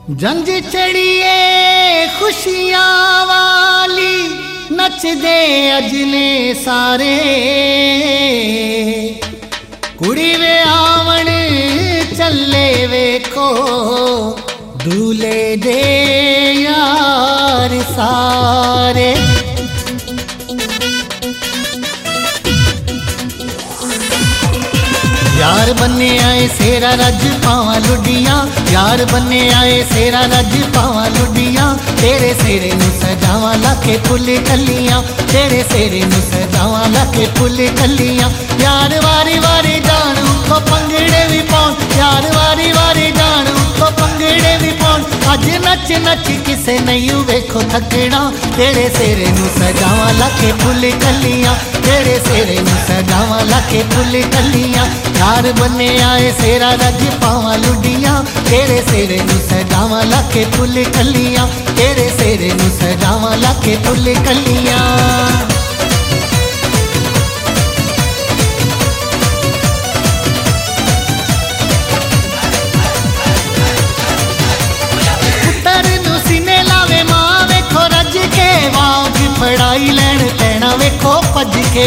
जंज चढ़िए खुशियां वाली नच दे अजने सारे कुड़ी वे आवण चले वेखो दूल्हे दे यार सारे। यार बन्ने आए सेरा रज पावा लुडियां, यार बन्ने आए सेरा रज पावा लुडियां, तेरे सेरे नू सजावा लाके फुल कलियां, तेरे सेरे नू सजावा लाके फुल कलियां। यार वारी वारी जान उठो पंगड़े भी पाउन, यार वारी वारी जान उठो पंगड़े भी पाउन, अज नच नच किसे नहीं वेखो थकना, तेरे सेरे नू सजावा लाके फुल कलियां, तेरे सेरे नू सजावा लाके फुल कलियां। यार बन्ने आए सेरा रज पावा लुडियां, तेरे सेरे नू सजावा लाके फुल कलियां, तेरे सेरे नू सजावा लाके फुल कलियां। पढ़ाई लैन पैना वेखो भज के,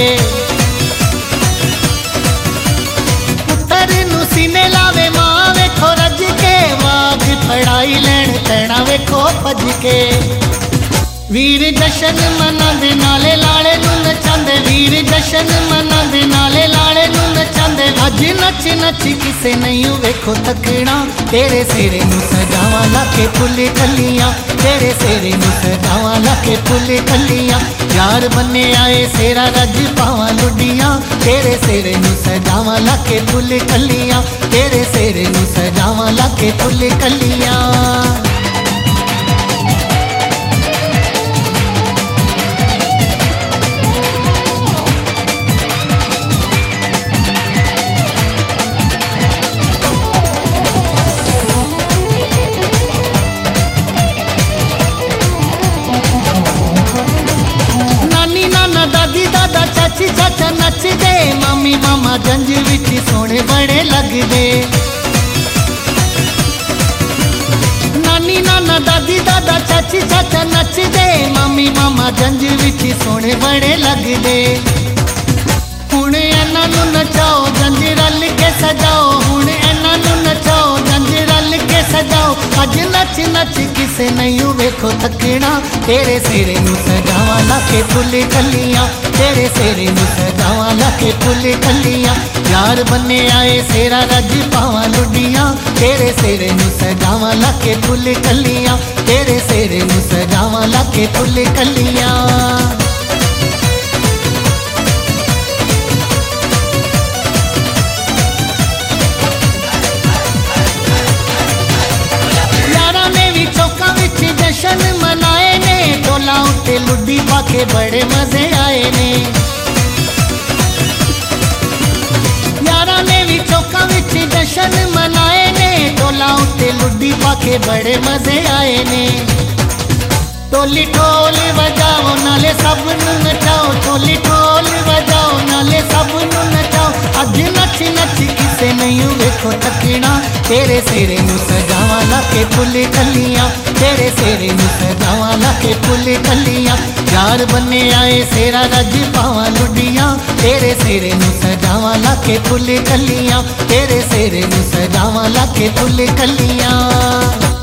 पुत्तर नू सीने लावे मां वेखो रज के, वाग पढ़ाई लैन पैना वेखो भज के। वीर जशन मनांदे नाले लाले नू नचांदे, वीर जशन मनांदे नाले लाले नू नचांदे, अज नच नच किसे नहीं वेखो थकना, तेरे सेरे नू सजावा लाके फुल कलियां, तेरे सेरे नू सजावा लाके फुल कलियां। यार बन्ने आए सेरा रज पावा लुडियां, तेरे सेरे नू सजावा लाके फुल कलियां, तेरे सेरे नू सजावा लाके फुल कलियां। चाची चाचा नच दे, मामी मामा जंज विच सोने बड़े लगदे, नानी नाना दादी दादा चाची चाचा नच दे, मामी मामा जंज विच सोने बड़े लगदे। हुण इन्हां नू नचाओ जंज रल के सजाओ, हुण इन्हां नू नचाओ जंज रल के सजाओ, अज नच नच किसे नहीं वेखो थकना, तेरे सेरे नू सजावा लाके फुल कलियां, तेरे सेरे नू सजावा लाके फुल कलियां। यार बन्ने आए सेरा रज पावा लुडियां, तेरे सेरे नू सजावा लाके फुल कलियां, तेरे सेरे नू सजावा लाके फुल कलियां। जशन मनाए ने टोला उते लुडी पाके बड़े मजे आए ने, यारा ने भी चौका विच जशन मनाए ने टोला उते लुडी पाके बड़े मजे आए ने। टोली ढोल बजाओ नाले सब नू नचाओ, टोली ढोल बजाओ नाले सब नू नचाओ, अज नच नच किसे नहीं वेखो थकना, तेरे सेरे नू सजावा लाके फुल कलियां, तेरे सेरे नू सजावा लाके फुल कलियां। यार बन्ने आए सेरा रज पावा लुडियां, तेरे सेरे नू सजावा लाके फुल कलियां, तेरे सेरे नू सजावा लाके फुल कलियां।